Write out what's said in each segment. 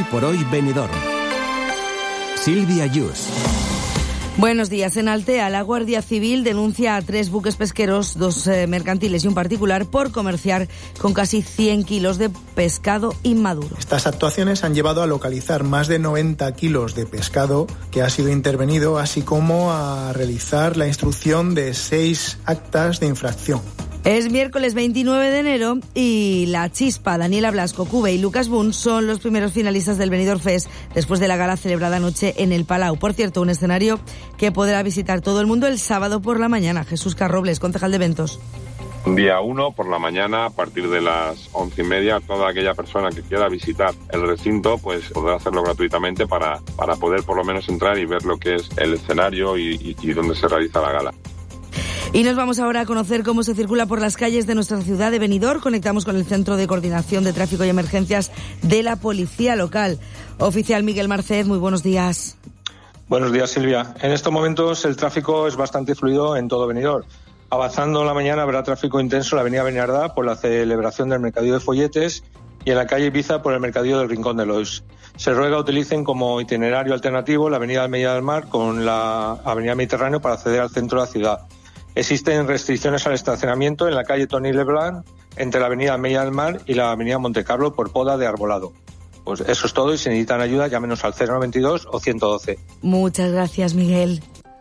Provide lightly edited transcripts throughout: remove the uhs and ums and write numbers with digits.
por Hoy Benidorm. Silvia Yus. Buenos días. En Altea, la Guardia Civil denuncia a 3 buques pesqueros, 2 mercantiles y un particular, por comerciar con casi 100 kilos de pescado inmaduro. Estas actuaciones han llevado a localizar más de 90 kilos de pescado que ha sido intervenido, así como a realizar la instrucción de 6 actas de infracción. Es miércoles 29 de enero y La Chispa, Daniela Blasco, Cube y Lucas Boone son los primeros finalistas del Benidorm Fest después de la gala celebrada anoche en el Palau. Por cierto, un escenario que podrá visitar todo el mundo el sábado por la mañana. Jesús Carrobles, concejal de eventos. Día 1 por la mañana, a partir de las 11:30, toda aquella persona que quiera visitar el recinto pues podrá hacerlo gratuitamente para poder por lo menos entrar y ver lo que es el escenario y dónde se realiza la gala. Y nos vamos ahora a conocer cómo se circula por las calles de nuestra ciudad de Benidorm. Conectamos con el Centro de Coordinación de Tráfico y Emergencias de la Policía Local. Oficial Miguel Marced, muy buenos días. Buenos días, Silvia. En estos momentos el tráfico es bastante fluido en todo Benidorm. Avanzando en la mañana habrá tráfico intenso en la avenida Beniardá por la celebración del Mercadillo de Folletes y en la calle Ibiza por el Mercadillo del Rincón de Lois. Se ruega utilicen como itinerario alternativo la avenida Almeida del Mar con la avenida Mediterráneo para acceder al centro de la ciudad. Existen restricciones al estacionamiento en la calle Tony Leblanc entre la avenida Almeida del Mar y la avenida Montecarlo por poda de arbolado. Pues eso es todo y si necesitan ayuda llámenos al 092 o 112. Muchas gracias, Miguel.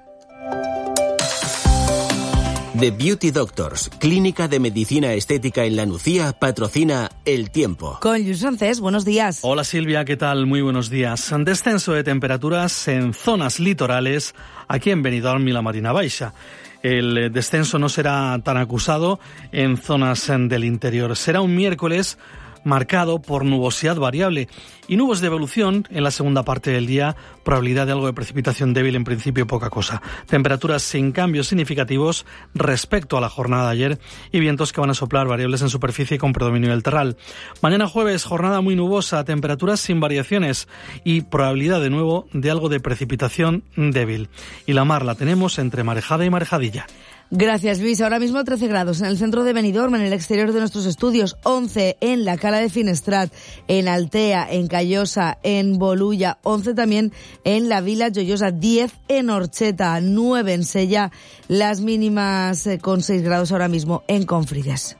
The Beauty Doctors, clínica de medicina estética en La Nucía, patrocina El Tiempo. Con Lluís Francés, buenos días. Hola Silvia, ¿qué tal? Muy buenos días. Descenso de temperaturas en zonas litorales aquí en Benidorm y la Marina Baixa. El descenso no será tan acusado en zonas del interior. Será un miércoles marcado por nubosidad variable y nubes de evolución en la segunda parte del día, probabilidad de algo de precipitación débil, en principio poca cosa. Temperaturas sin cambios significativos respecto a la jornada de ayer y vientos que van a soplar variables en superficie con predominio del terral. Mañana jueves, jornada muy nubosa, temperaturas sin variaciones y probabilidad de nuevo de algo de precipitación débil. Y la mar la tenemos entre marejada y marejadilla. Gracias, Luis. Ahora mismo 13 grados en el centro de Benidorm, en el exterior de nuestros estudios, 11 en la Cala de Finestrat, en Altea, en Callosa, en Bolulla, 11 también en la Vila Joiosa, 10 en Orcheta, 9 en Sella, las mínimas con 6 grados ahora mismo en Confrides.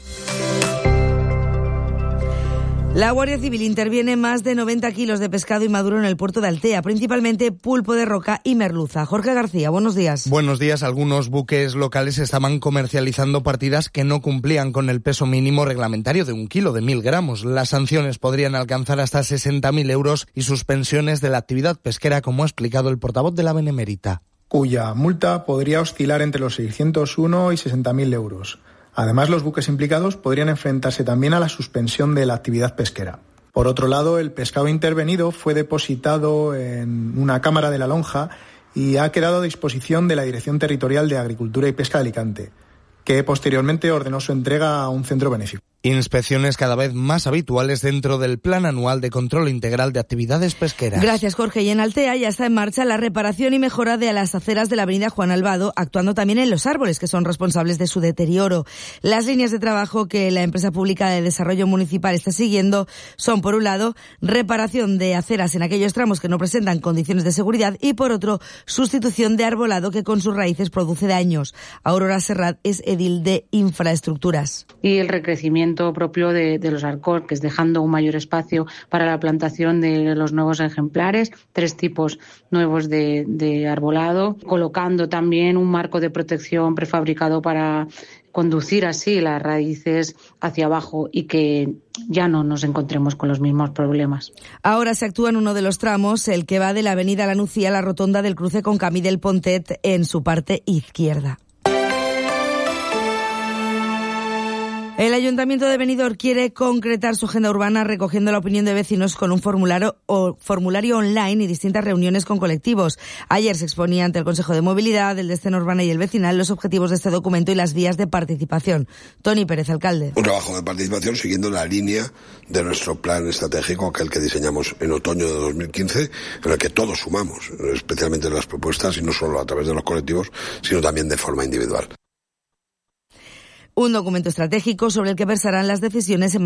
La Guardia Civil interviene más de 90 kilos de pescado inmaduro en el puerto de Altea, principalmente pulpo de roca y merluza. Jorge García, buenos días. Buenos días. Algunos buques locales estaban comercializando partidas que no cumplían con el peso mínimo reglamentario de 1 kilo, de 1.000 gramos. Las sanciones podrían alcanzar hasta 60.000 euros y suspensiones de la actividad pesquera, como ha explicado el portavoz de la Benemérita. Cuya multa podría oscilar entre los 601 y 60.000 euros. Además, los buques implicados podrían enfrentarse también a la suspensión de la actividad pesquera. Por otro lado, el pescado intervenido fue depositado en una cámara de la lonja y ha quedado a disposición de la Dirección Territorial de Agricultura y Pesca de Alicante, que posteriormente ordenó su entrega a un centro benéfico. Inspecciones cada vez más habituales dentro del Plan Anual de Control Integral de Actividades Pesqueras. Gracias, Jorge. Y en Altea ya está en marcha la reparación y mejora de las aceras de la avenida Juan Albado, actuando también en los árboles que son responsables de su deterioro. Las líneas de trabajo que la empresa pública de desarrollo municipal está siguiendo son, por un lado, reparación de aceras en aquellos tramos que no presentan condiciones de seguridad y, por otro, sustitución de arbolado que con sus raíces produce daños. Aurora Serrat es edil de Infraestructuras. Y el recrecimiento propio de los alcorques, dejando un mayor espacio para la plantación de los nuevos ejemplares, 3 tipos nuevos de arbolado, colocando también un marco de protección prefabricado para conducir así las raíces hacia abajo y que ya no nos encontremos con los mismos problemas. Ahora se actúa en uno de los tramos, el que va de la avenida La Nucía a la rotonda del cruce con Camí del Pontet en su parte izquierda. El Ayuntamiento de Benidorm quiere concretar su agenda urbana recogiendo la opinión de vecinos con un formulario online y distintas reuniones con colectivos. Ayer se exponía ante el Consejo de Movilidad, el de Escena Urbana y el Vecinal los objetivos de este documento y las vías de participación. Tony Pérez, alcalde. Un trabajo de participación siguiendo la línea de nuestro plan estratégico, aquel que diseñamos en otoño de 2015, en el que todos sumamos, especialmente las propuestas, y no solo a través de los colectivos, sino también de forma individual. Un documento estratégico sobre el que versarán las decisiones en